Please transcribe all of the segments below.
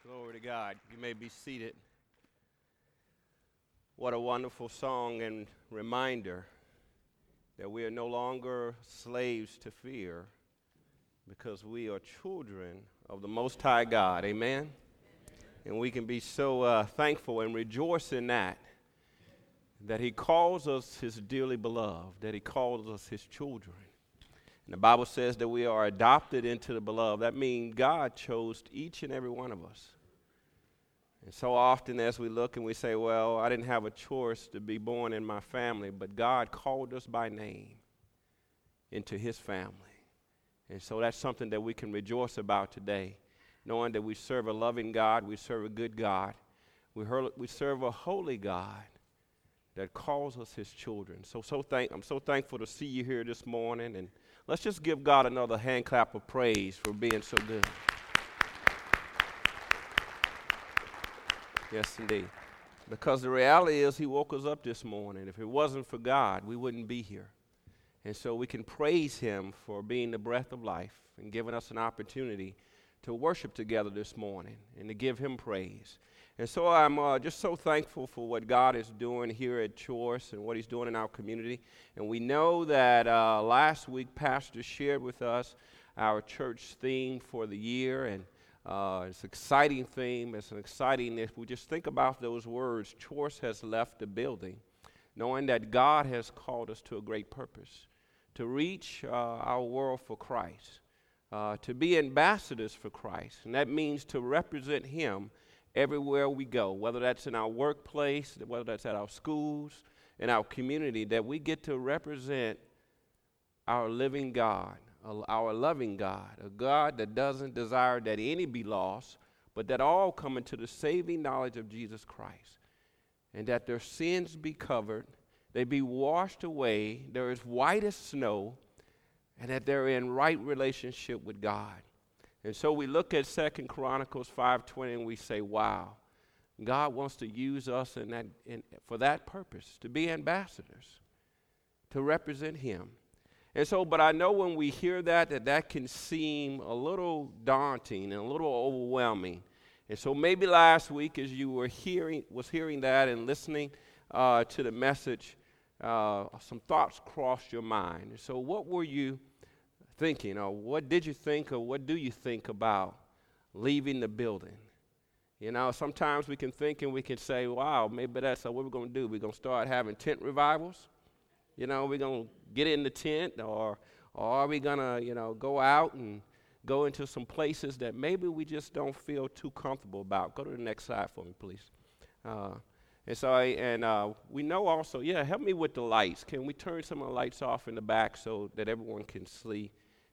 Glory to God. You may be seated. What a wonderful song and reminder that we are no longer slaves to fear because we are children of the Most High God. Amen? And we can be so thankful and rejoice in that He calls us His dearly beloved, that He calls us His children. And the Bible says that we are adopted into the beloved. That means God chose each and every one of us. And so often as we look and we say, well, I didn't have a choice to be born in my family, but God called us by name into His family. And so that's something that we can rejoice about today, knowing that we serve a loving God, we serve a good God, we serve a holy God that calls us His children. I'm so thankful to see you here this morning, and let's just give God another hand clap of praise for being so good. Yes, indeed. Because the reality is He woke us up this morning. If it wasn't for God, we wouldn't be here. And so we can praise Him for being the breath of life and giving us an opportunity to worship together this morning and to give Him praise. And so I'm just so thankful for what God is doing here at Choice and what He's doing in our community. And we know that last week Pastor shared with us our church theme for the year, and it's an exciting theme. It's an exciting, if we just think about those words, Choice has left the building, knowing that God has called us to a great purpose, to reach our world for Christ, to be ambassadors for Christ. And that means to represent Him everywhere we go, whether that's in our workplace, whether that's at our schools, in our community, that we get to represent our living God, our loving God, a God that doesn't desire that any be lost, but that all come into the saving knowledge of Jesus Christ, and that their sins be covered, they be washed away, they're as white as snow, and that they're in right relationship with God. And so we look at 2 Chronicles 5:20 and we say, wow, God wants to use us for that purpose, to be ambassadors, to represent Him. And so, but I know when we hear that can seem a little daunting and a little overwhelming. And so maybe last week as you were hearing that and listening to the message, some thoughts crossed your mind. And so what were you thinking, or what did you think, or what do you think about leaving the building? You know, sometimes we can think and we can say, wow, maybe that's what we're going to do. We're going to start having tent revivals. You know, we're going to get in the tent, or are we going to, go out and go into some places that maybe we just don't feel too comfortable about. Go to the next slide for me, please. We know also, help me with the lights. Can we turn some of the lights off in the back so that everyone can see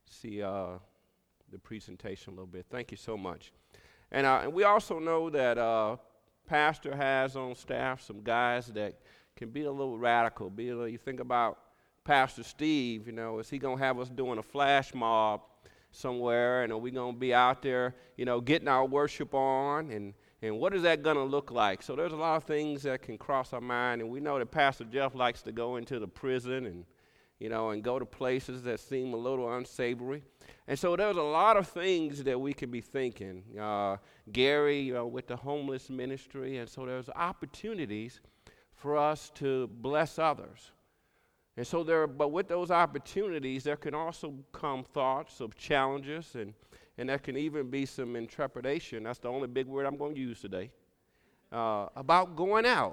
the presentation a little bit? Thank you so much. And we also know that Pastor has on staff some guys that can be a little radical. You think about Pastor Steve, is he going to have us doing a flash mob somewhere, and are we going to be out there, getting our worship on, and what is that going to look like? So there's a lot of things that can cross our mind, and we know that Pastor Jeff likes to go into the prison and go to places that seem a little unsavory. And so there's a lot of things that we can be thinking. Gary, with the homeless ministry, and so there's opportunities for us to bless others. And so but with those opportunities, there can also come thoughts of challenges, and there can even be some intrepidation. That's the only big word I'm going to use today, about going out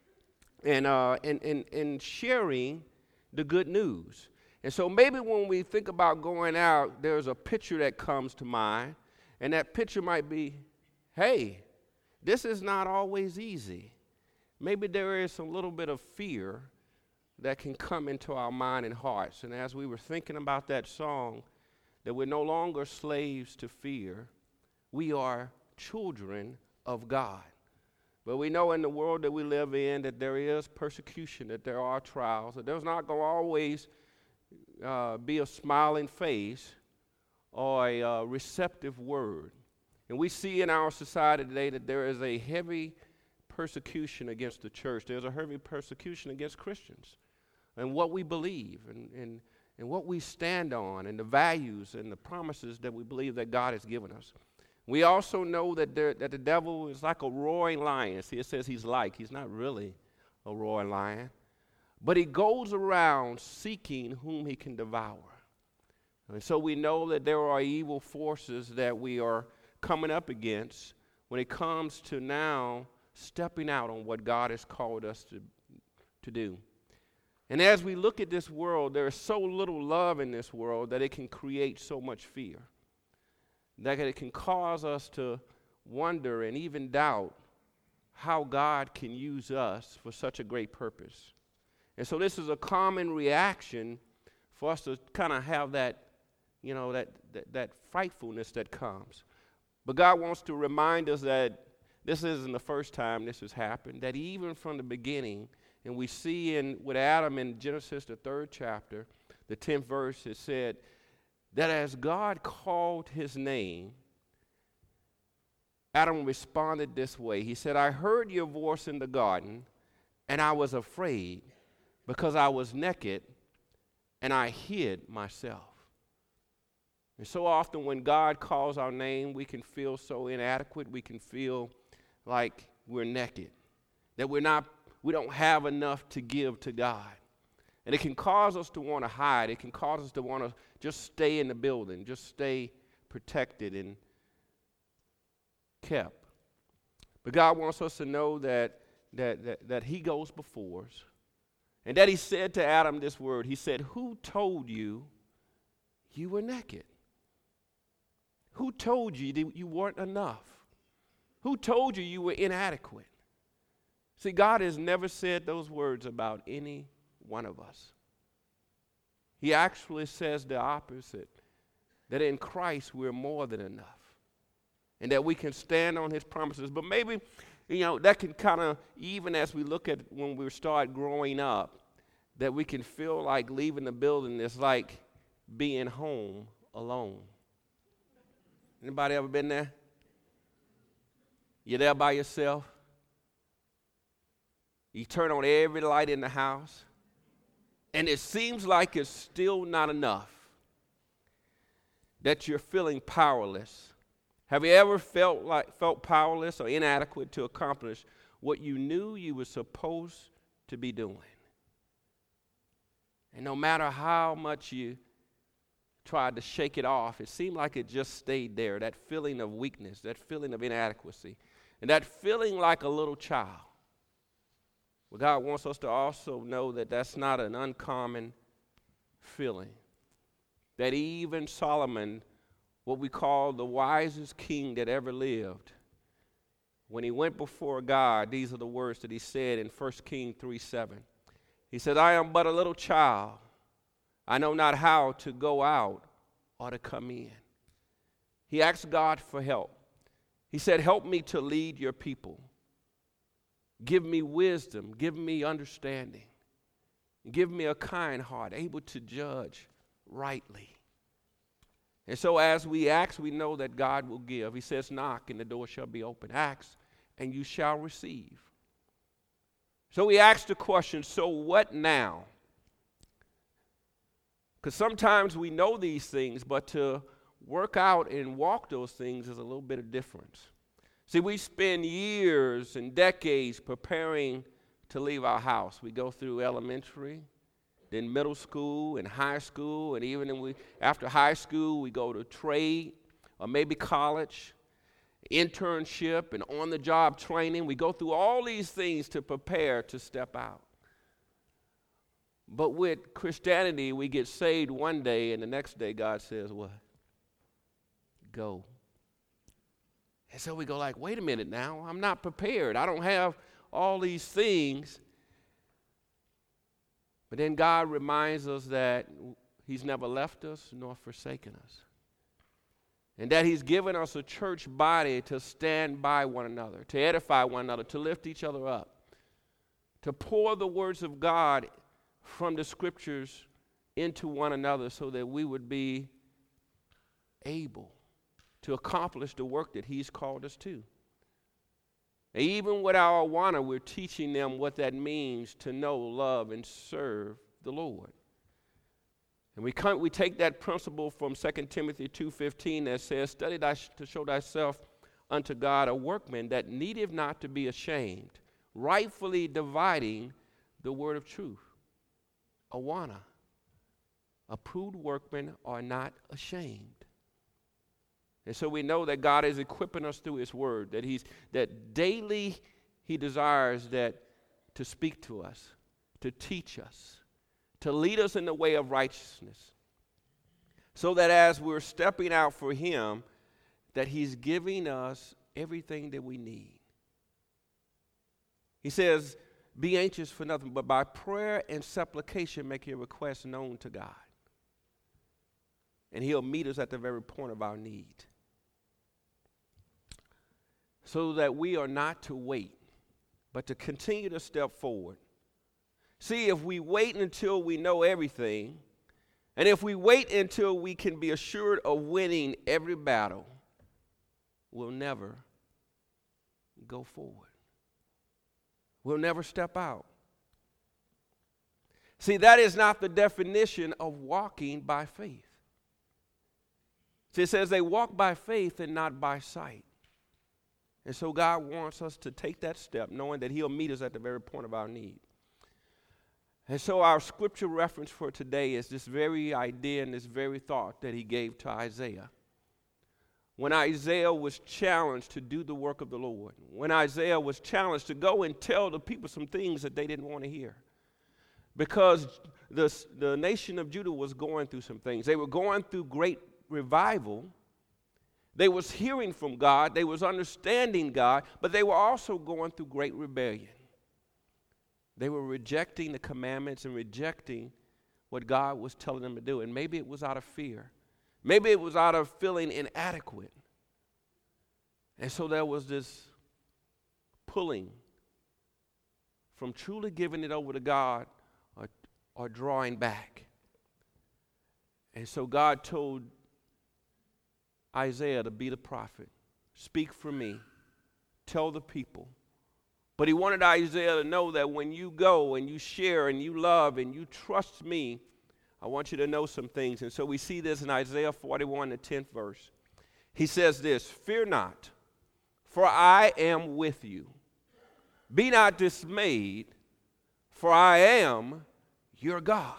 and sharing the good news. And so maybe when we think about going out, there's a picture that comes to mind, and that picture might be, hey, this is not always easy. Maybe there is a little bit of fear that can come into our mind and hearts. And as we were thinking about that song, that we're no longer slaves to fear, we are children of God. But we know in the world that we live in that there is persecution, that there are trials, that there's not going to always be a smiling face or a receptive word. And we see in our society today that there is a heavy persecution against the church. There's a heavy persecution against Christians and what we believe and what we stand on and the values and the promises that we believe that God has given us. We also know that the devil is like a roaring lion. See, it says he's not really a roaring lion. But he goes around seeking whom he can devour. And so we know that there are evil forces that we are coming up against when it comes to now stepping out on what God has called us to do. And as we look at this world, there is so little love in this world that it can create so much fear, that it can cause us to wonder and even doubt how God can use us for such a great purpose. And so this is a common reaction for us to kind of have that, that frightfulness that comes. But God wants to remind us that this isn't the first time this has happened, that even from the beginning, and we see with Adam in Genesis, the 3rd chapter, the 10th verse, it said that as God called his name, Adam responded this way. He said, I heard your voice in the garden, and I was afraid because I was naked, and I hid myself. And so often when God calls our name, we can feel so inadequate. We can feel like we're naked, that we don't have enough to give to God. And it can cause us to want to hide. It can cause us to want to just stay in the building, just stay protected and kept. But God wants us to know that he goes before us. And that he said to Adam this word. He said, who told you you were naked? Who told you that you weren't enough? Who told you you were inadequate? See, God has never said those words about any one of us. He actually says the opposite, that in Christ we're more than enough and that we can stand on his promises. But maybe, that can kind of, even as we look at when we start growing up, that we can feel like leaving the building is like being home alone. Anybody ever been there? You're there by yourself. You turn on every light in the house, and it seems like it's still not enough, that you're feeling powerless. Have you ever felt powerless or inadequate to accomplish what you knew you were supposed to be doing? And no matter how much you tried to shake it off, it seemed like it just stayed there, that feeling of weakness, that feeling of inadequacy, and that feeling like a little child. Well, God wants us to also know that that's not an uncommon feeling, that even Solomon, what we call the wisest king that ever lived, when he went before God, these are the words that he said in 1 Kings 3:7. He said, I am but a little child. I know not how to go out or to come in. He asked God for help. He said, help me to lead your people. Give me wisdom. Give me understanding. Give me a kind heart, able to judge rightly. And so as we ask, we know that God will give. He says, knock and the door shall be open. Ask and you shall receive. So we ask the question, so what now? Because sometimes we know these things, but to work out and walk those things is a little bit of difference. See, we spend years and decades preparing to leave our house. We go through elementary, then middle school and high school, and even after high school, we go to trade or maybe college, internship, and on-the-job training. We go through all these things to prepare to step out. But with Christianity, we get saved one day, and the next day God says, what? Go. And so we go like, wait a minute now, I'm not prepared. I don't have all these things. But then God reminds us that he's never left us nor forsaken us. And that he's given us a church body to stand by one another, to edify one another, to lift each other up, to pour the words of God from the scriptures into one another so that we would be able to accomplish the work that he's called us to. And even with our Awana, we're teaching them what that means to know, love, and serve the Lord. And we take that principle from 2 Timothy 2:15 that says, study to show thyself unto God a workman that needeth not to be ashamed, rightfully dividing the word of truth. Awana. Approved workmen are not ashamed. And so we know that God is equipping us through his word, that daily he desires that to speak to us, to teach us, to lead us in the way of righteousness, so that as we're stepping out for him, that he's giving us everything that we need. He says, be anxious for nothing, but by prayer and supplication make your requests known to God. And he'll meet us at the very point of our need. So that we are not to wait, but to continue to step forward. See, if we wait until we know everything, and if we wait until we can be assured of winning every battle, we'll never go forward. We'll never step out. See, that is not the definition of walking by faith. See, it says they walk by faith and not by sight. And so God wants us to take that step, knowing that he'll meet us at the very point of our need. And so our scripture reference for today is this very idea and this very thought that he gave to Isaiah. When Isaiah was challenged to do the work of the Lord, when Isaiah was challenged to go and tell the people some things that they didn't want to hear, because the nation of Judah was going through some things. They were going through great revival. They was hearing from God. They was understanding God, but they were also going through great rebellion. They were rejecting the commandments and rejecting what God was telling them to do. And maybe it was out of fear. Maybe it was out of feeling inadequate. And so there was this pulling from truly giving it over to God or drawing back. And so God told Isaiah to be the prophet. Speak for me. Tell the people. But he wanted Isaiah to know that when you go and you share and you love and you trust me, I want you to know some things. And so we see this in Isaiah 41, the 10th verse. He says this, fear not, for I am with you. Be not dismayed, for I am your God.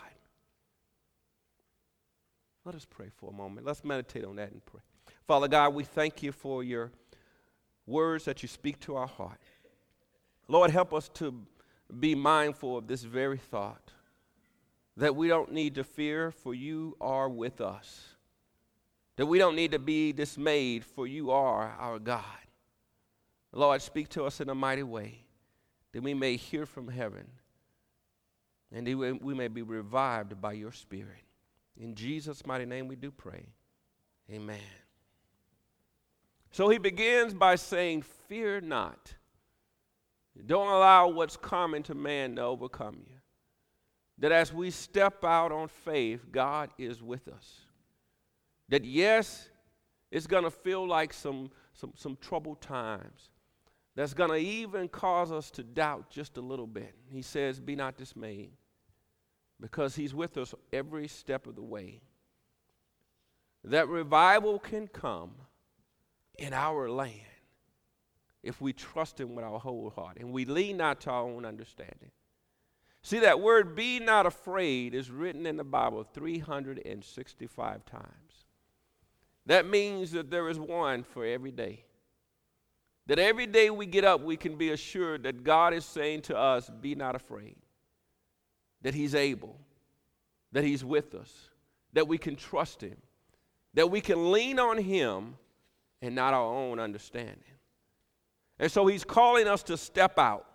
Let us pray for a moment. Let's meditate on that and pray. Father God, we thank you for your words that you speak to our heart. Lord, help us to be mindful of this very thought, that we don't need to fear, for you are with us. That we don't need to be dismayed, for you are our God. Lord, speak to us in a mighty way, that we may hear from heaven, and we may be revived by your Spirit. In Jesus' mighty name we do pray. Amen. So he begins by saying, fear not. Don't allow what's common to man to overcome you. That as we step out on faith, God is with us. That yes, it's going to feel like some troubled times. That's going to even cause us to doubt just a little bit. He says, be not dismayed, because he's with us every step of the way. That revival can come in our land if we trust him with our whole heart and we lean not to our own understanding. See, that word be not afraid is written in the Bible 365 times. That means that there is one for every day. That every day we get up, we can be assured that God is saying to us, be not afraid. That he's able, that he's with us, that we can trust him, that we can lean on him and not our own understanding. And so he's calling us to step out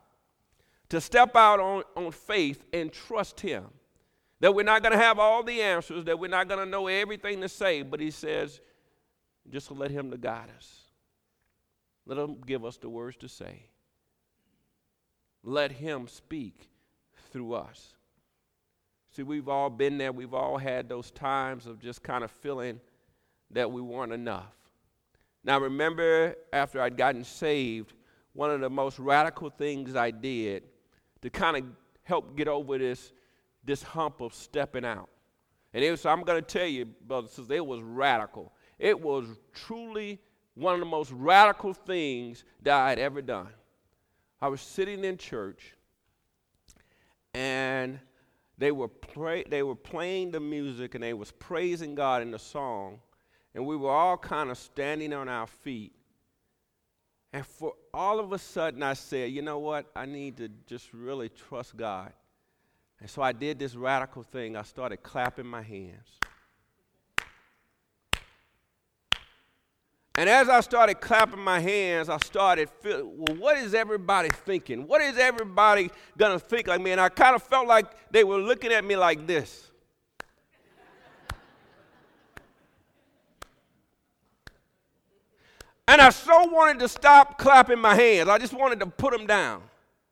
on faith and trust him. That we're not going to have all the answers, that we're not going to know everything to say, but he says, just let him to guide us. Let him give us the words to say. Let him speak through us. See, we've all been there. We've all had those times of just kind of feeling that we weren't enough. Now, remember, after I'd gotten saved, one of the most radical things I did to kind of help get over this hump of stepping out And so I'm going to tell you, brothers and sisters, it was radical. It was truly one of the most radical things that I had ever done. I was sitting in church, and they were playing the music, and they was praising God in the song, and we were all kind of standing on our feet. And for all of a sudden, I said, you know what? I need to just really trust God. And so I did this radical thing. I started clapping my hands. And as I started clapping my hands, I started feeling, well, what is everybody thinking? What is everybody going to think like me? And I kind of felt like they were looking at me like this. And I so wanted to stop clapping my hands. I just wanted to put them down.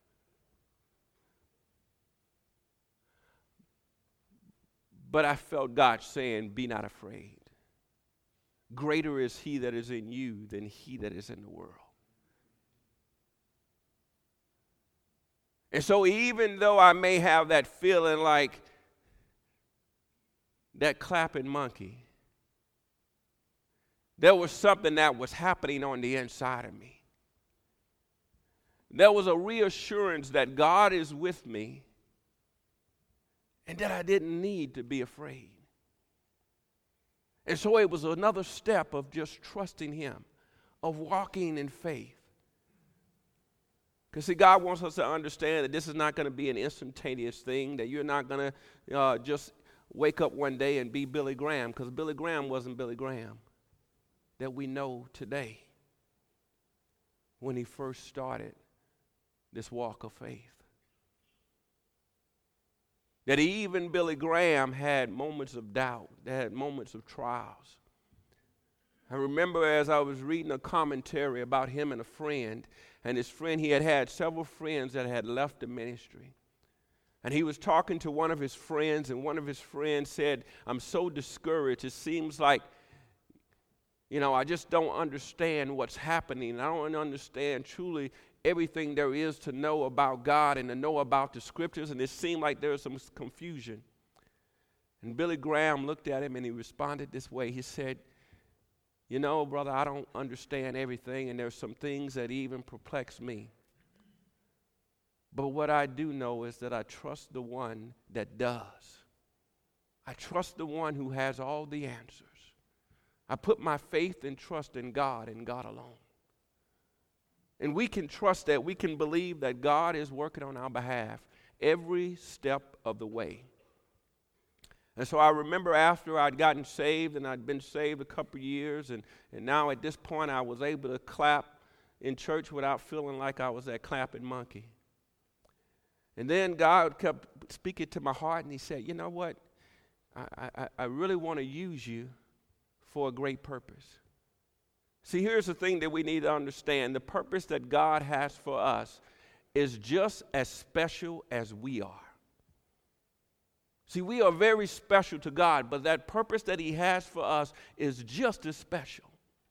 But I felt God saying, be not afraid. Greater is he that is in you than he that is in the world. And so even though I may have that feeling like that clapping monkey, there was something that was happening on the inside of me. There was a reassurance that God is with me and that I didn't need to be afraid. And so it was another step of just trusting him, of walking in faith. Because see, God wants us to understand that this is not going to be an instantaneous thing, that you're not going to just wake up one day and be Billy Graham, because Billy Graham wasn't Billy Graham that we know today when he first started this walk of faith. That even Billy Graham had moments of doubt, had moments of trials. I remember as I was reading a commentary about him and a friend, and his friend, he had several friends that had left the ministry. And he was talking to one of his friends, and one of his friends said, I'm so discouraged. It seems like, I just don't understand what's happening. I don't understand truly everything there is to know about God and to know about the scriptures, and it seemed like there was some confusion. And Billy Graham looked at him and he responded this way. He said, brother, I don't understand everything, and there's some things that even perplex me. But what I do know is that I trust the one that does. I trust the one who has all the answers. I put my faith and trust in God and God alone. And we can trust that. We can believe that God is working on our behalf every step of the way. And so I remember after I'd gotten saved, and I'd been saved a couple years, and now at this point I was able to clap in church without feeling like I was that clapping monkey. And then God kept speaking to my heart, and he said, you know what? I really want to use you for a great purpose. See, here's the thing that we need to understand. The purpose that God has for us is just as special as we are. See, we are very special to God, but that purpose that he has for us is just as special.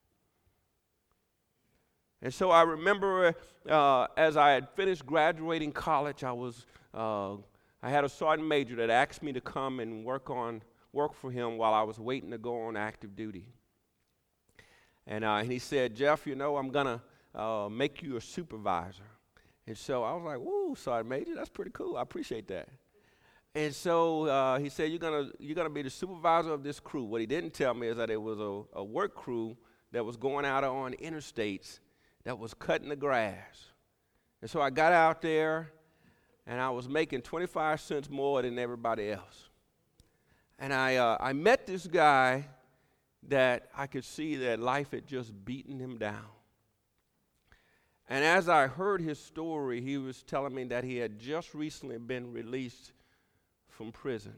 And so I remember as I had finished graduating college, I had a sergeant major that asked me to come and work for him while I was waiting to go on active duty. And he said, Jeff, I'm going to make you a supervisor. And so I was like, woo, sergeant major, that's pretty cool. I appreciate that. And so he said, you're gonna be the supervisor of this crew. What he didn't tell me is that it was a work crew that was going out on interstates that was cutting the grass. And so I got out there, and I was making 25 cents more than everybody else. And I met this guy that I could see that life had just beaten him down. And as I heard his story, he was telling me that he had just recently been released from prison.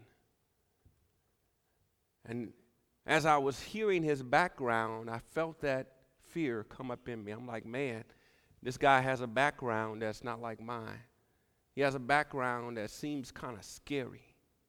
And as I was hearing his background, I felt that fear come up in me. I'm like, man, this guy has a background that's not like mine. He has a background that seems kind of scary.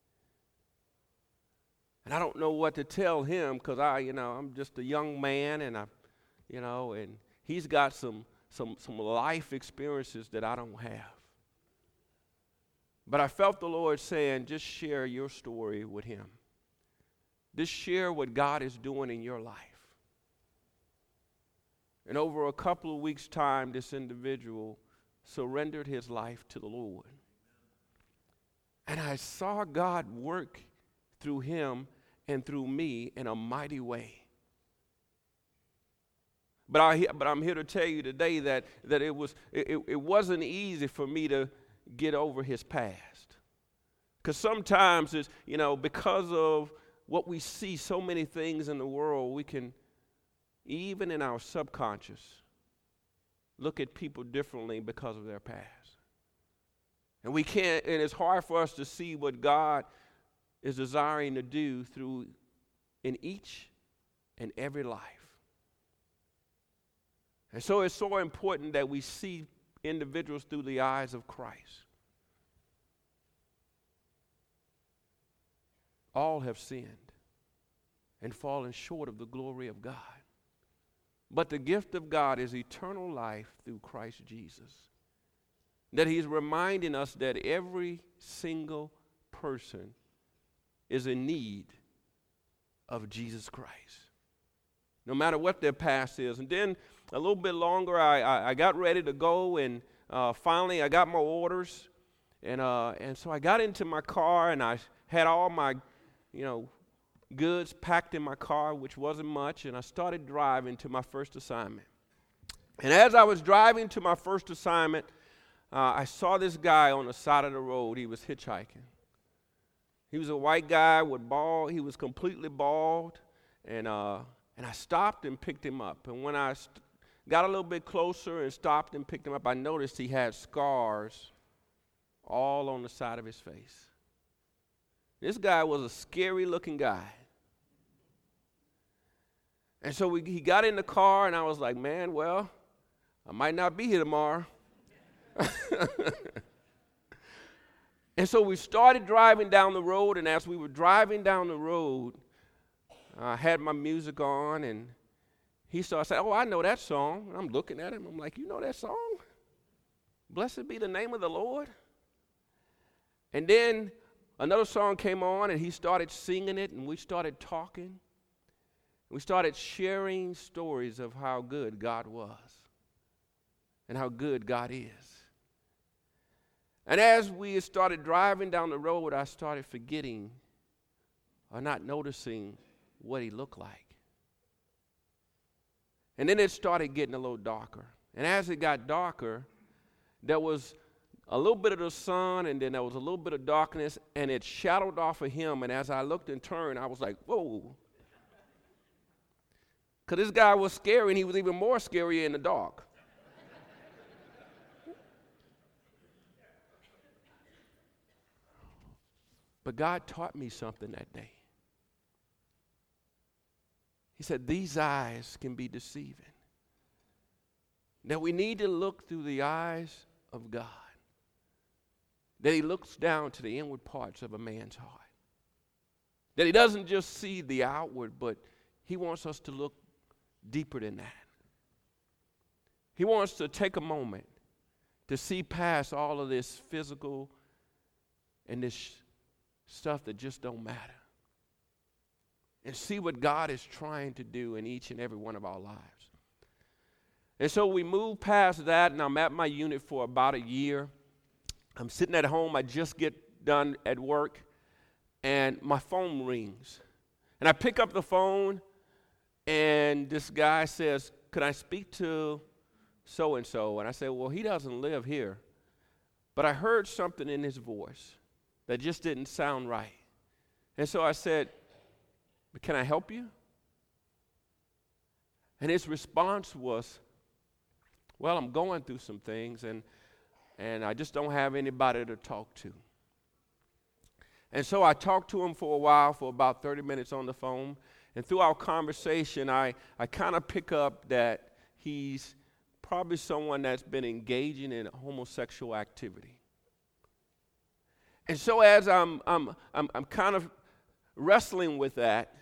And I don't know what to tell him because I'm just a young man, and and he's got some life experiences that I don't have. But I felt the Lord saying, just share your story with him. Just share what God is doing in your life. And over a couple of weeks' time, this individual surrendered his life to the Lord. And I saw God work through him and through me in a mighty way. But I'm here to tell you today that it wasn't easy for me to get over his past. Because sometimes it's, because of what we see, so many things in the world, we can, even in our subconscious, look at people differently because of their past. And we can't, and it's hard for us to see what God is desiring to do in each and every life. And so it's so important that we see individuals through the eyes of Christ. All have sinned and fallen short of the glory of God. But the gift of God is eternal life through Christ Jesus. That he's reminding us that every single person is in need of Jesus Christ, no matter what their past is. And then a little bit longer, I got ready to go, and finally I got my orders, and so I got into my car, and I had all my, goods packed in my car, which wasn't much, and I started driving to my first assignment. And as I was driving to my first assignment, I saw this guy on the side of the road. He was hitchhiking. He was a white guy with bald. He was completely bald, and I stopped and picked him up. And when I got a little bit closer and stopped and picked him up, I noticed he had scars all on the side of his face. This guy was a scary-looking guy. And so he got in the car, and I was like, man, well, I might not be here tomorrow. And so we started driving down the road, and as we were driving down the road, I had my music on, and he started saying, oh, I know that song. And I'm looking at him. I'm like, you know that song? Blessed be the name of the Lord. And then another song came on, and he started singing it, and we started talking. We started sharing stories of how good God was and how good God is. And as we started driving down the road, I started forgetting or not noticing what he looked like. And then it started getting a little darker. And as it got darker, there was a little bit of the sun, and then there was a little bit of darkness, and it shadowed off of him. And as I looked and turned, I was like, whoa. Because this guy was scary, and he was even more scary in the dark. But God taught me something that day. He said, these eyes can be deceiving. That we need to look through the eyes of God. That he looks down to the inward parts of a man's heart. That he doesn't just see the outward, but he wants us to look deeper than that. He wants to take a moment to see past all of this physical and this stuff that just don't matter, and see what God is trying to do in each and every one of our lives. And so we moved past that, and I'm at my unit for about a year. I'm sitting at home. I just get done at work, and my phone rings. And I pick up the phone, and this guy says, could I speak to so-and-so? And I said, well, he doesn't live here. But I heard something in his voice that just didn't sound right. And so I said, can I help you? And his response was, well, I'm going through some things, and I just don't have anybody to talk to. And so I talked to him for a while, for about 30 minutes on the phone. And through our conversation, I kind of pick up that he's probably someone that's been engaging in homosexual activity. And so as I'm kind of wrestling with that,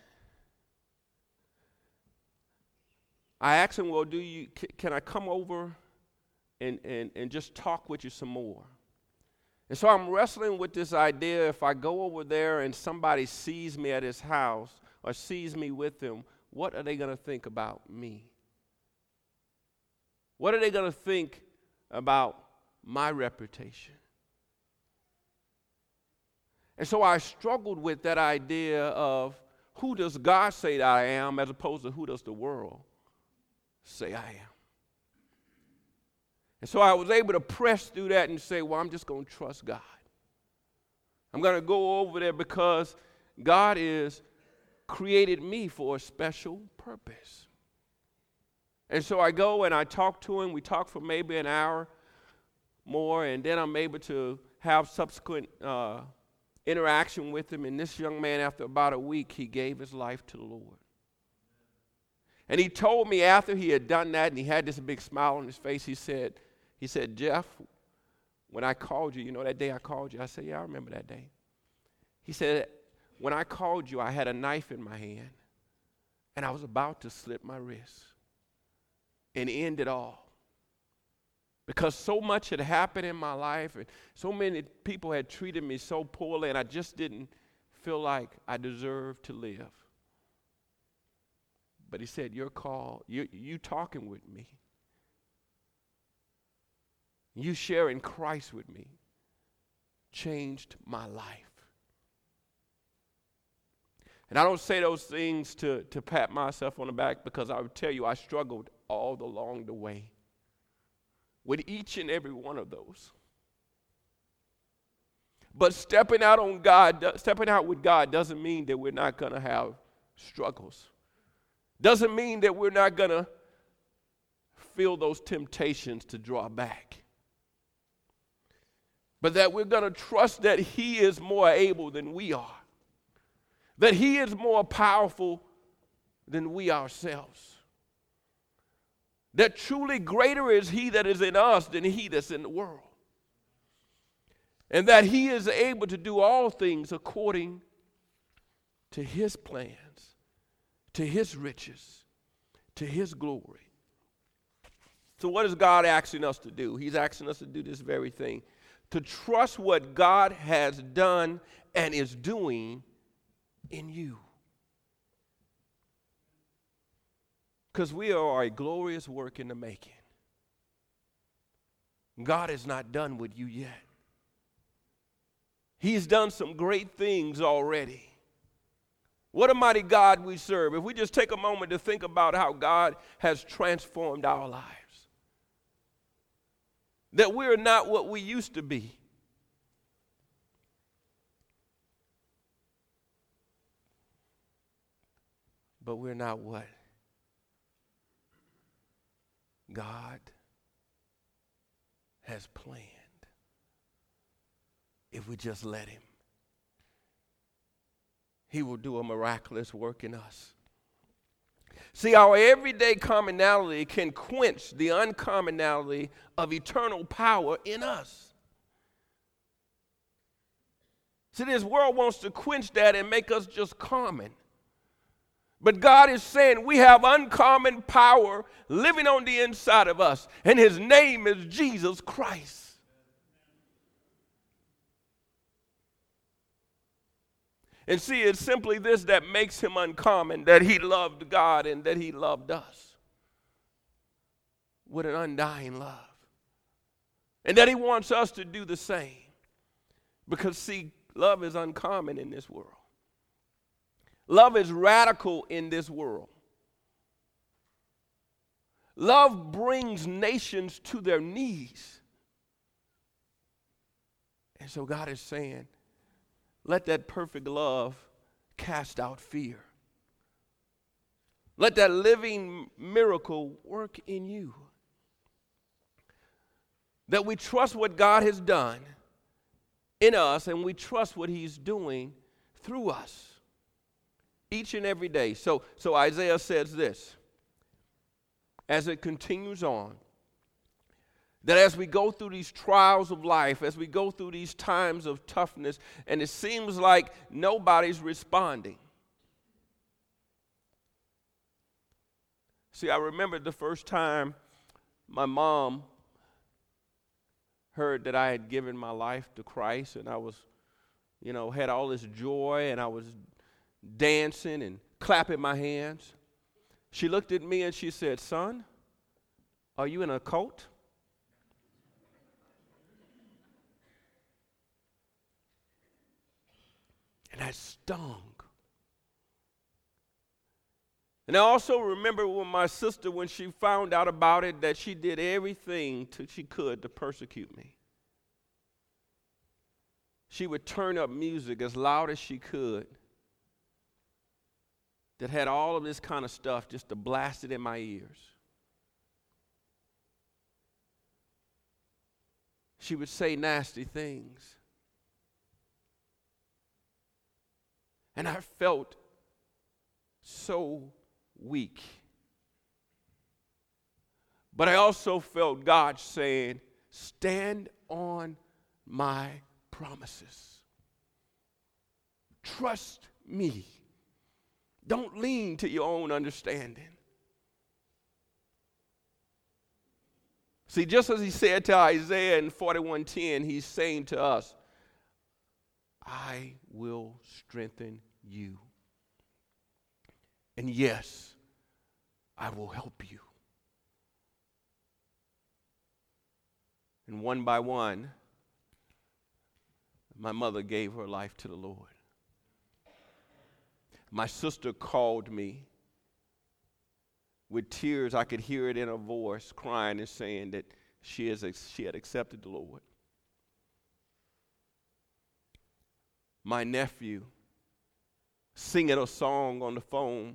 I asked him, well, can I come over and just talk with you some more? And so I'm wrestling with this idea, if I go over there and somebody sees me at his house, or sees me with them, what are they going to think about me? What are they going to think about my reputation? And so I struggled with that idea of who does God say that I am as opposed to who does the world say I am. And so I was able to press through that and say, well, I'm just going to trust God. I'm going to go over there because God is created me for a special purpose. And so I go and I talk to him. We talk for maybe an hour more, and then I'm able to have subsequent interaction with him. And this young man, after about a week, he gave his life to the Lord. And he told me after he had done that, and he had this big smile on his face, he said, Jeff, when I called you, you know that day I called you? I said, yeah, I remember that day. He said, when I called you, I had a knife in my hand, and I was about to slit my wrist and end it all. Because so much had happened in my life, and so many people had treated me so poorly, and I just didn't feel like I deserved to live. But he said, your call, you talking with me, you sharing Christ with me, changed my life. And I don't say those things to pat myself on the back, because I would tell you I struggled all along the way with each and every one of those. But stepping out with God doesn't mean that we're not going to have struggles. Doesn't mean that we're not going to feel those temptations to draw back. But that we're going to trust that he is more able than we are. That he is more powerful than we ourselves. That truly greater is he that is in us than he that's in the world. And that he is able to do all things according to his plans, to his riches, to his glory. So what is God asking us to do? He's asking us to do this very thing. To trust what God has done and is doing in you. Because we are a glorious work in the making. God is not done with you yet. He's done some great things already. What a mighty God we serve. If we just take a moment to think about how God has transformed our lives. That we're not what we used to be. But we're not what God has planned if we just let him. He will do a miraculous work in us. See, our everyday commonality can quench the uncommonality of eternal power in us. See, this world wants to quench that and make us just common. But God is saying we have uncommon power living on the inside of us, and his name is Jesus Christ. And see, it's simply this that makes him uncommon, that he loved God and that he loved us with an undying love. And that he wants us to do the same. Because, see, love is uncommon in this world. Love is radical in this world. Love brings nations to their knees. And so God is saying, let that perfect love cast out fear. Let that living miracle work in you. That we trust what God has done in us, and we trust what he's doing through us each and every day. So Isaiah says this, as it continues on, that as we go through these trials of life, as we go through these times of toughness, and it seems like nobody's responding. See, I remember the first time my mom heard that I had given my life to Christ, and I was, had all this joy, and I was dancing and clapping my hands. She looked at me and she said, "Son, are you in a cult?" And that stung. And I also remember when my sister, when she found out about it, that she did everything she could to persecute me. She would turn up music as loud as she could that had all of this kind of stuff just to blast it in my ears. She would say nasty things. And I felt so weak. But I also felt God saying, "Stand on my promises. Trust me. Don't lean to your own understanding." See, just as he said to Isaiah in 41:10, he's saying to us, "I will strengthen you. And yes, I will help you." And one by one, my mother gave her life to the Lord. My sister called me with tears. I could hear it in her voice, crying and saying that she had accepted the Lord. My nephew singing a song on the phone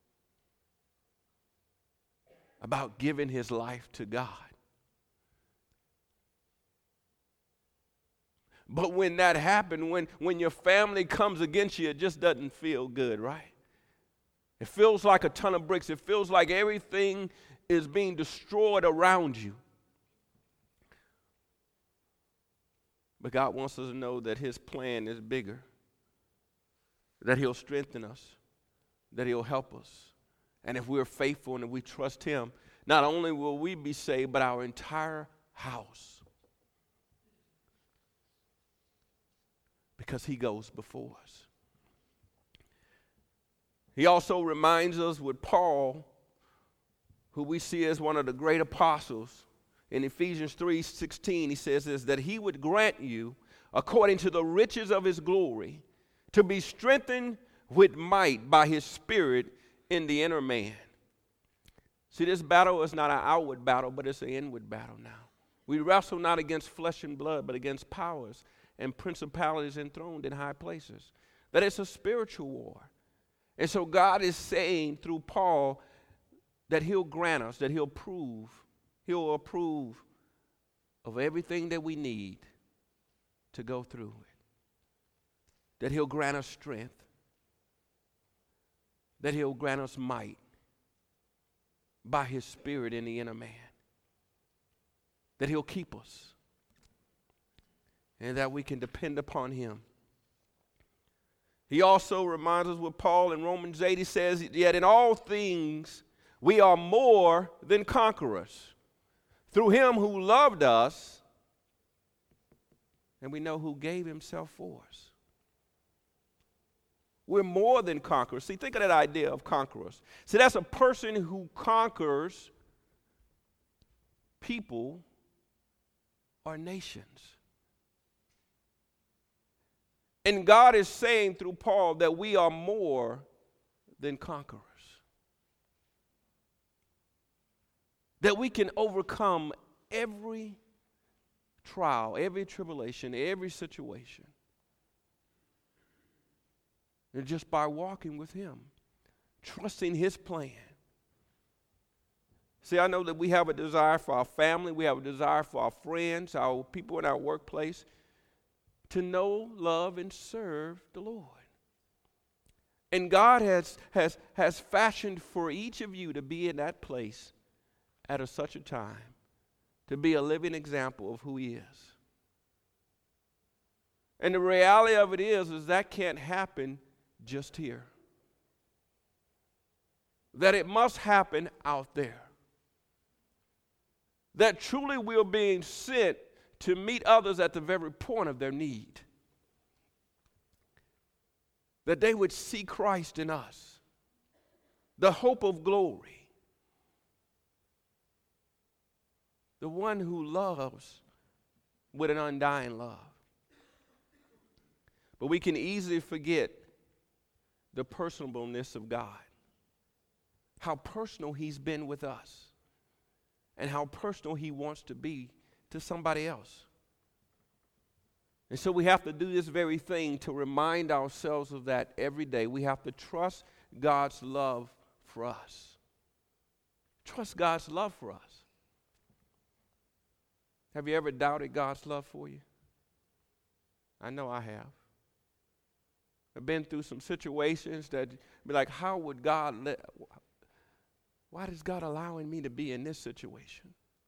about giving his life to God. But when that happened, when your family comes against you, it just doesn't feel good, right? It feels like a ton of bricks. It feels like everything is being destroyed around you. But God wants us to know that his plan is bigger, that he'll strengthen us, that he'll help us. And if we're faithful and if we trust him, not only will we be saved, but our entire house. Because he goes before us. He also reminds us with Paul, who we see as one of the great apostles, in Ephesians 3:16, he says this, that he would grant you, according to the riches of his glory, to be strengthened with might by his Spirit in the inner man. See, this battle is not an outward battle, but it's an inward battle now. We wrestle not against flesh and blood, but against powers and principalities enthroned in high places. That it's a spiritual war. And so God is saying through Paul that he'll grant us, that he'll approve of everything that we need to go through it. That he'll grant us strength. That he'll grant us might by his Spirit in the inner man. That he'll keep us. And that we can depend upon him. He also reminds us with Paul in Romans 8, he says, yet in all things we are more than conquerors through him who loved us, and we know who gave himself for us. We're more than conquerors. See, think of that idea of conquerors. See, that's a person who conquers people or nations. And God is saying through Paul that we are more than conquerors. That we can overcome every trial, every tribulation, every situation. And just by walking with him, trusting his plan. See, I know that we have a desire for our family, we have a desire for our friends, our people in our workplace, to know, love, and serve the Lord. And God has fashioned for each of you to be in that place at such a time, to be a living example of who he is. And the reality of it is that can't happen just here. That it must happen out there. That truly we're being sent to meet others at the very point of their need. That they would see Christ in us. the hope of glory, the one who loves with an undying love. But we can easily forget the personableness of God, how personal he's been with us, and how personal he wants to be to somebody else. And so we have to do this very thing to remind ourselves of that every day. We have to trust God's love for us. Trust God's love for us. Have you ever doubted God's love for you? I know I have. I've been through some situations that be like, how would God why is God allowing me to be in this situation?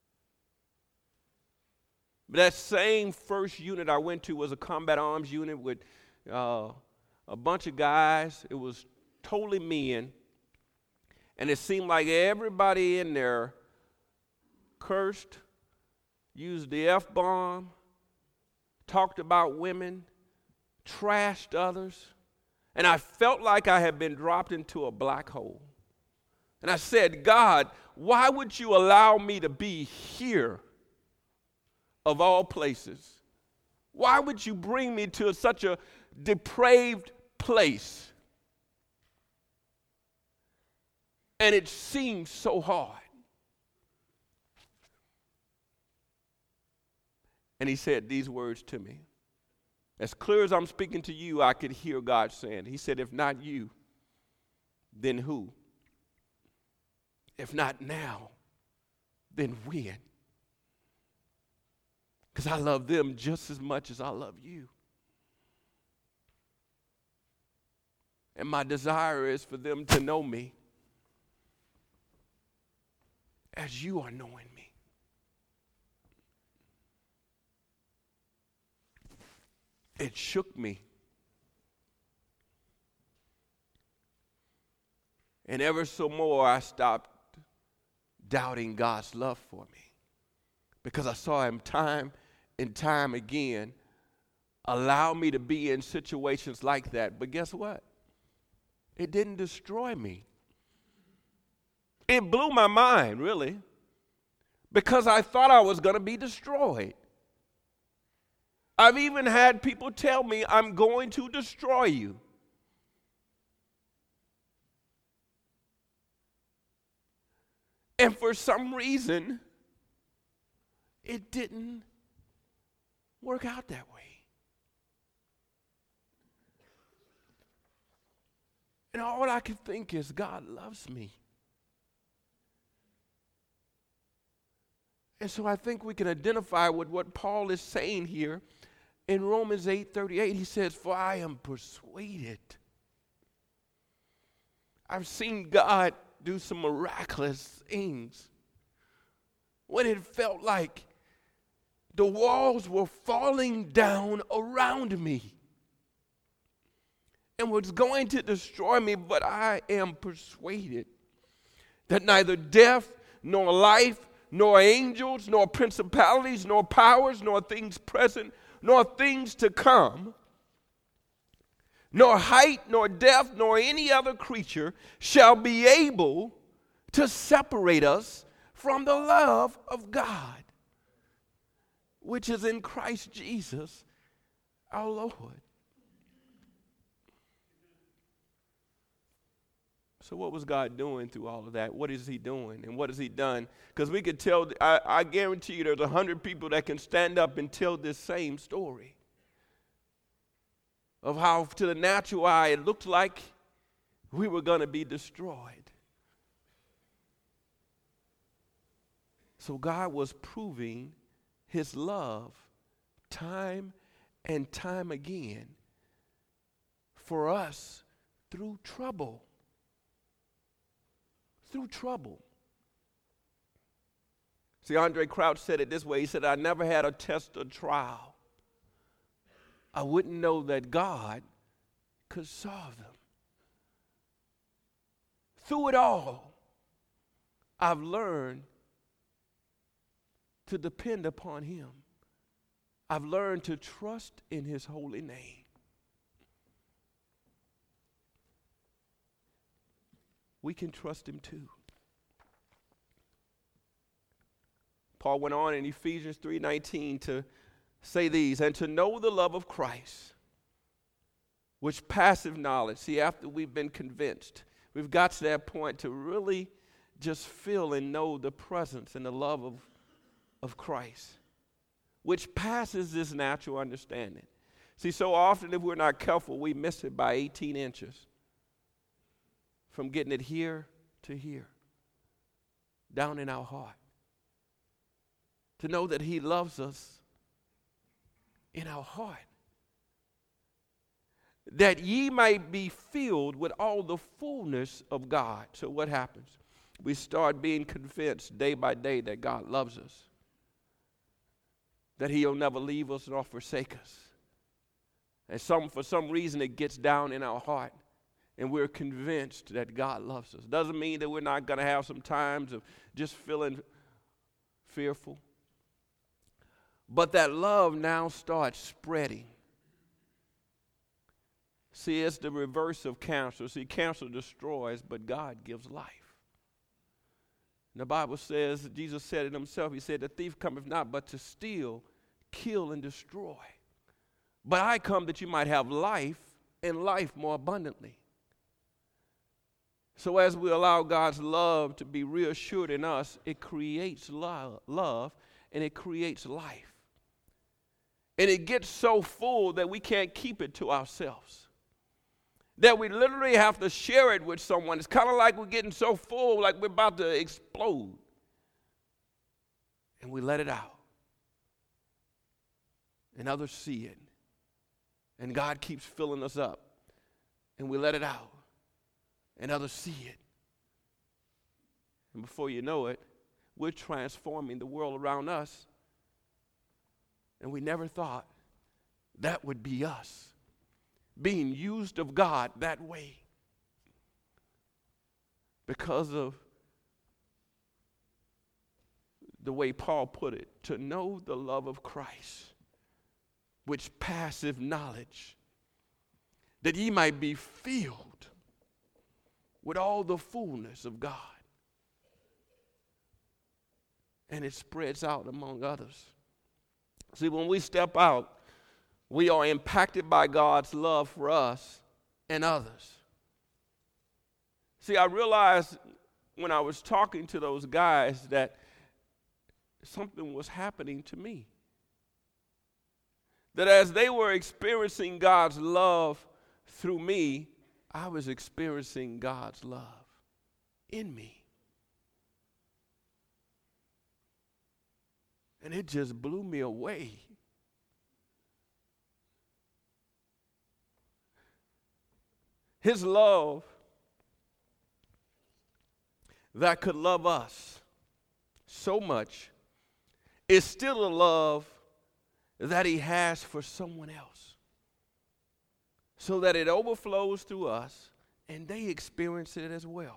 But that same first unit I went to was a combat arms unit with a bunch of guys. It was totally men. And it seemed like everybody in there cursed, used the F-bomb, talked about women, trashed others. And I felt like I had been dropped into a black hole. And I said, God, why would you allow me to be here of all places? Why would you bring me to such a depraved place? And it seemed so hard. And he said these words to me. As clear as I'm speaking to you, I could hear God saying, he said, if not you, then who? If not now, then when? Because I love them just as much as I love you. And my desire is for them to know me as you are knowing me. It shook me. And ever so more, I stopped doubting God's love for me, because I saw him time and time again allow me to be in situations like that. But guess what? It didn't destroy me. It blew my mind, really, because I thought I was going to be destroyed. I've even had people tell me, I'm going to destroy you. And for some reason, it didn't work out that way. And all I could think is, God loves me. And so I think we can identify with what Paul is saying here in Romans 8:38. He says, for I am persuaded. I've seen God do some miraculous things when it felt like the walls were falling down around me and was going to destroy me, but I am persuaded that neither death, nor life, nor angels, nor principalities, nor powers, nor things present, nor things to come, nor height, nor depth, nor any other creature shall be able to separate us from the love of God, which is in Christ Jesus our Lord. So what was God doing through all of that? What is he doing? And what has he done? Because we could tell, I guarantee you there's 100 people that can stand up and tell this same story of how to the natural eye it looked like we were going to be destroyed. So God was proving his love time and time again for us through trouble. Through trouble. See, Andre Crouch said it this way. He said, I never had a test or trial I wouldn't know that God could solve them. Through it all, I've learned to depend upon him. I've learned to trust in his holy name. we can trust him too. Paul went on in Ephesians 3:19 to say these, and to know the love of Christ, which passive knowledge. See, after we've been convinced, we've got to that point to really just feel and know the presence and the love of Christ, which passes this natural understanding. See, so often if we're not careful, we miss it by 18 inches from getting it here to here, down in our heart. To know that he loves us in our heart. That ye might be filled with all the fullness of God. So what happens? We start being convinced day by day that God loves us. That he'll never leave us nor forsake us. And for some reason it gets down in our heart. And we're convinced that God loves us. Doesn't mean that we're not going to have some times of just feeling fearful. But that love now starts spreading. See, it's the reverse of cancer. See, cancer destroys, but God gives life. And the Bible says, Jesus said it himself, he said, the thief cometh not but to steal, kill, and destroy. But I come that you might have life, and life more abundantly. So as we allow God's love to be reassured in us, it creates love and it creates life. And it gets so full that we can't keep it to ourselves. That we literally have to share it with someone. It's kind of like we're getting so full, like we're about to explode. And we let it out. And others see it. And God keeps filling us up. And we let it out. And others see it. And before you know it, we're transforming the world around us. And we never thought that would be us, being used of God that way. Because of the way Paul put it, to know the love of Christ, which passeth knowledge, that ye might be filled with all the fullness of God. And it spreads out among others. See, when we step out, we are impacted by God's love for us and others. See, I realized when I was talking to those guys that something was happening to me. That as they were experiencing God's love through me, I was experiencing God's love in me. And it just blew me away. His love that could love us so much is still a love that he has for someone else. So that it overflows through us and they experience it as well.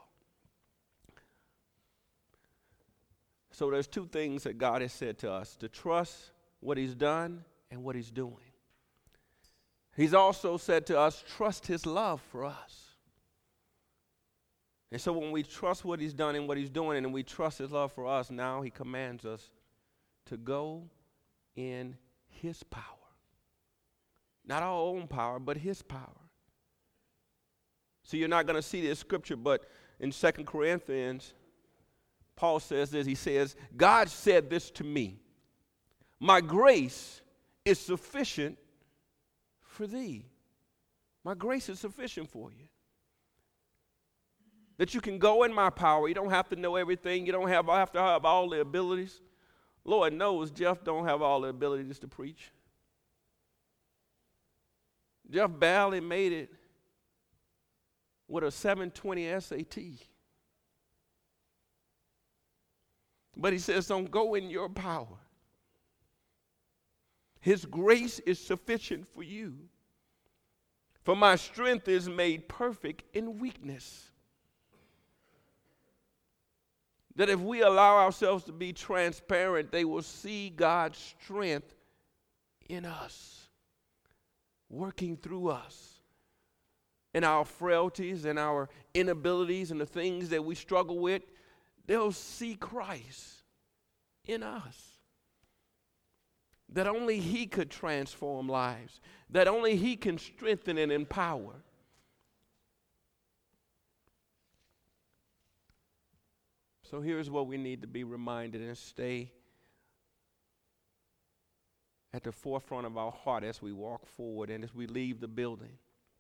So there's two things that God has said to us: to trust what he's done and what he's doing. He's also said to us, trust his love for us. And so when we trust what he's done and what he's doing, and we trust his love for us, now he commands us to go in his power. Not our own power, but his power. So you're not going to see this scripture, but in 2 Corinthians, Paul says this. He says, God said this to me: my grace is sufficient for thee. My grace is sufficient for you. That you can go in my power. You don't have to know everything. You don't have to have all the abilities. Lord knows Jeff don't have all the abilities to preach. Jeff barely made it with a 720 SAT. But he says, don't go in your power. His grace is sufficient for you. For my strength is made perfect in weakness. That if we allow ourselves to be transparent, they will see God's strength in us, working through us. in our frailties and our inabilities and the things that we struggle with, they'll see Christ in us. That only He could transform lives. That only He can strengthen and empower. So here's what we need to be reminded and stay at the forefront of our heart as we walk forward and as we leave the building.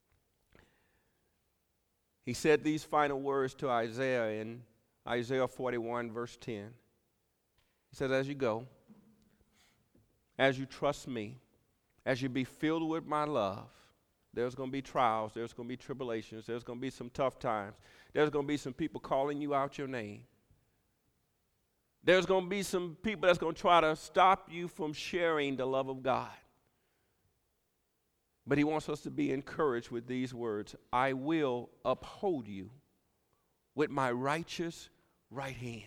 He said these final words to Isaiah in Isaiah 41, verse 10. He says, as you go, as you trust me, as you be filled with my love, there's going to be trials, there's going to be tribulations, there's going to be some tough times, there's going to be some people calling you out your name. There's going to be some people that's going to try to stop you from sharing the love of God. But He wants us to be encouraged with these words. I will uphold you with my righteous right hand.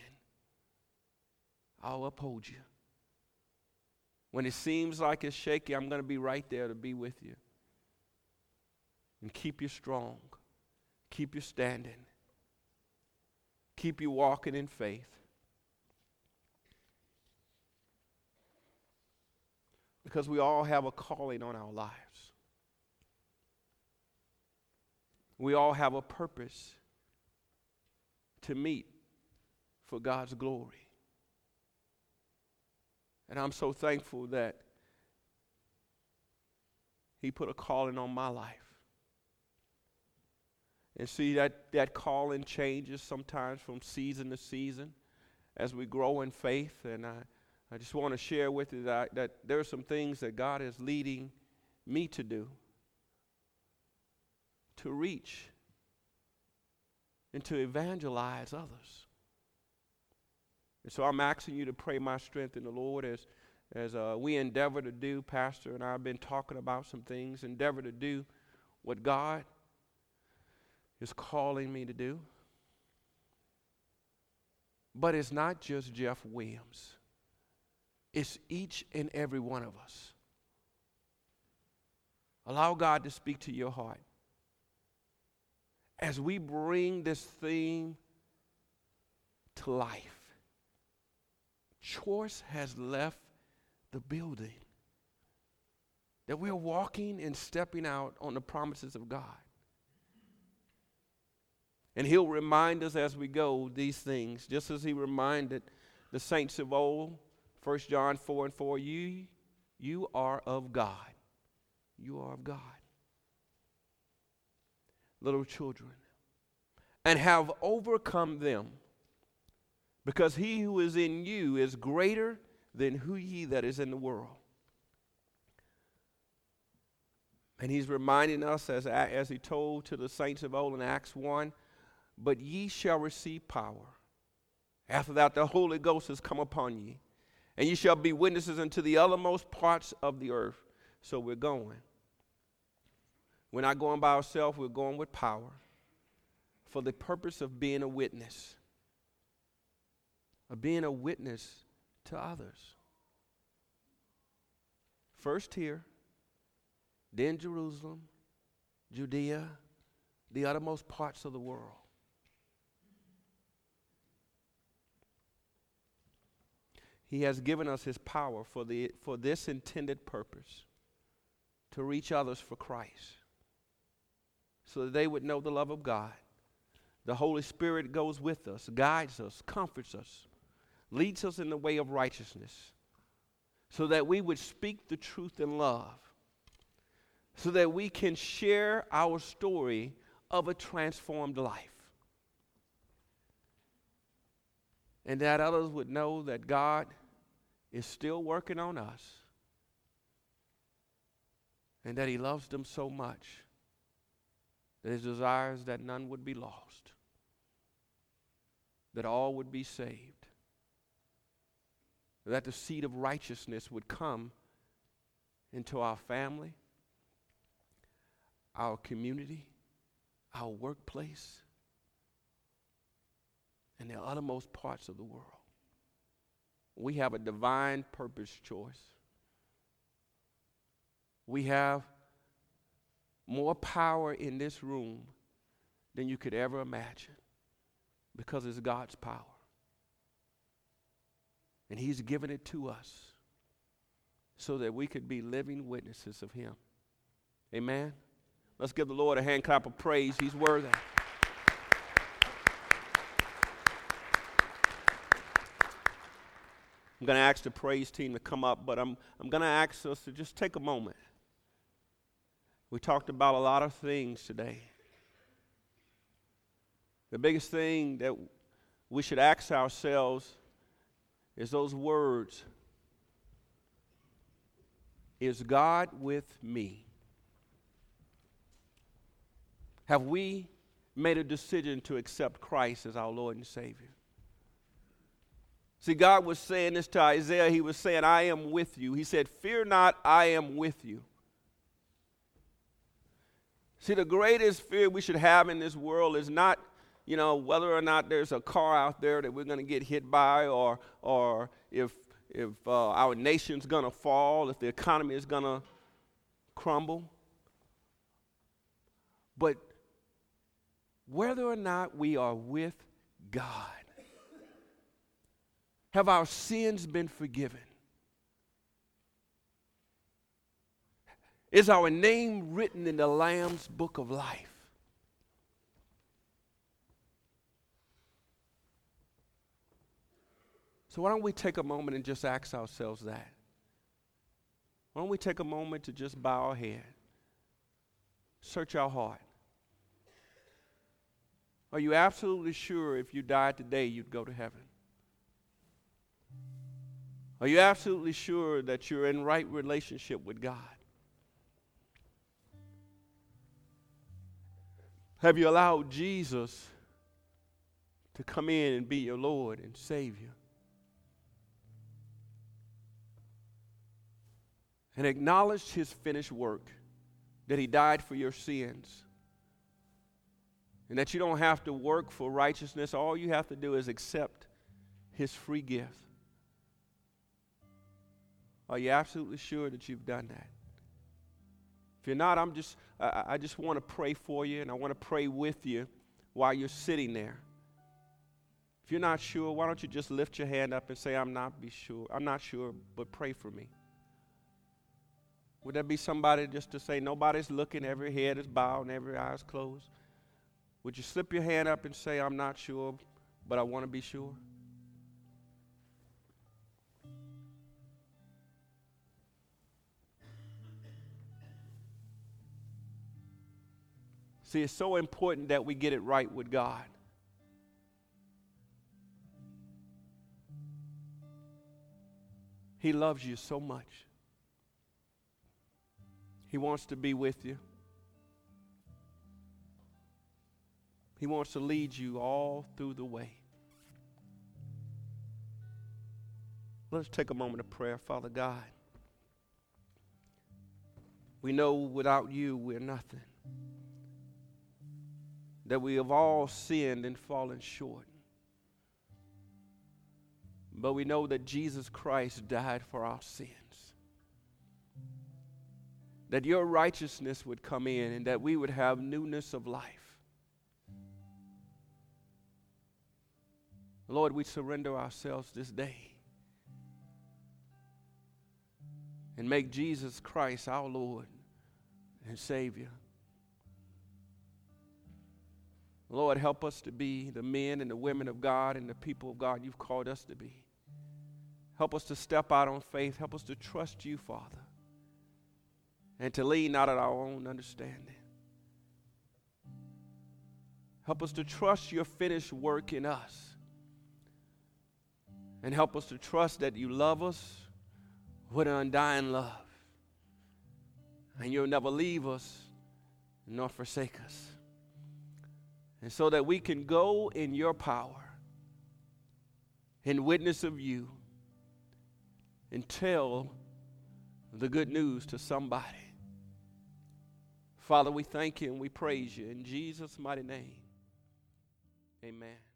I'll uphold you. When it seems like it's shaky, I'm going to be right there to be with you. And keep you strong. Keep you standing. Keep you walking in faith. Because we all have a calling on our lives. We all have a purpose to meet for God's glory. And I'm so thankful that He put a calling on my life. And see, that calling changes sometimes from season to season as we grow in faith. And I just want to share with you that there are some things that God is leading me to do, to reach and to evangelize others. And so I'm asking you to pray my strength in the Lord as we endeavor to do. Pastor and I have been talking about some things, endeavor to do what God is calling me to do. But it's not just Jeff Williams. It's each and every one of us. Allow God to speak to your heart. As we bring this theme to life, choice has left the building. That we're walking and stepping out on the promises of God. And He'll remind us as we go these things, just as He reminded the saints of old, 1 John 4:4, you are of God. You are of God. Little children, and have overcome them, because He who is in you is greater than who ye that is in the world. And He's reminding us, as He told to the saints of old in Acts 1, but ye shall receive power. After that, the Holy Ghost has come upon ye, and ye shall be witnesses unto the uttermost parts of the earth. So we're going. We're not going by ourselves, we're going with power for the purpose of being a witness. Of being a witness to others. First here, then Jerusalem, Judea, the uttermost parts of the world. He has given us His power for this intended purpose, to reach others for Christ, so that they would know the love of God. The Holy Spirit goes with us, guides us, comforts us, leads us in the way of righteousness, so that we would speak the truth in love, so that we can share our story of a transformed life. And that others would know that God is still working on us, and that He loves them so much that His desire is that none would be lost, that all would be saved, that the seed of righteousness would come into our family, our community, our workplace, and the uttermost parts of the world. We have a divine purpose choice. We have more power in this room than you could ever imagine, because it's God's power. And he's given it to us so that we could be living witnesses of him. Amen? Let's give the Lord a hand clap of praise. He's worthy. I'm going to ask the praise team to come up, but I'm going to ask us to just take a moment. We talked about a lot of things today. The biggest thing that we should ask ourselves is those words, is God with me? Have we made a decision to accept Christ as our Lord and Savior? See, God was saying this to Isaiah. He was saying, I am with you. He said, fear not, I am with you. See, the greatest fear we should have in this world is not, whether or not there's a car out there that we're going to get hit by, or if our nation's going to fall, if the economy is going to crumble. But whether or not we are with God. Have our sins been forgiven? Is our name written in the Lamb's book of life? So why don't we take a moment and just ask ourselves that? Why don't we take a moment to just bow our head, search our heart? Are you absolutely sure if you died today you'd go to heaven? Are you absolutely sure that you're in right relationship with God? Have you allowed Jesus to come in and be your Lord and Savior? And acknowledged his finished work, that he died for your sins, and that you don't have to work for righteousness. All you have to do is accept his free gift. Are you absolutely sure that you've done that? If you're not, I just want to pray for you, and I want to pray with you while you're sitting there. If you're not sure, why don't you just lift your hand up and say, I'm not sure, but pray for me. Would there be somebody just to say, nobody's looking, every head is bowed and every eye is closed? Would you slip your hand up and say, I'm not sure, but I want to be sure? See, it's so important that we get it right with God. He loves you so much. He wants to be with you. He wants to lead you all through the way. Let's take a moment of prayer. Father God, we know without you we're nothing. That we have all sinned and fallen short. But we know that Jesus Christ died for our sins. That your righteousness would come in and that we would have newness of life. Lord, we surrender ourselves this day and make Jesus Christ our Lord and Savior. Lord, help us to be the men and the women of God and the people of God you've called us to be. Help us to step out on faith. Help us to trust you, Father, and to lean not on our own understanding. Help us to trust your finished work in us. And help us to trust that you love us with an undying love. And you'll never leave us nor forsake us. And so that we can go in your power, in witness of you, and tell the good news to somebody. Father, we thank you and we praise you in Jesus' mighty name. Amen.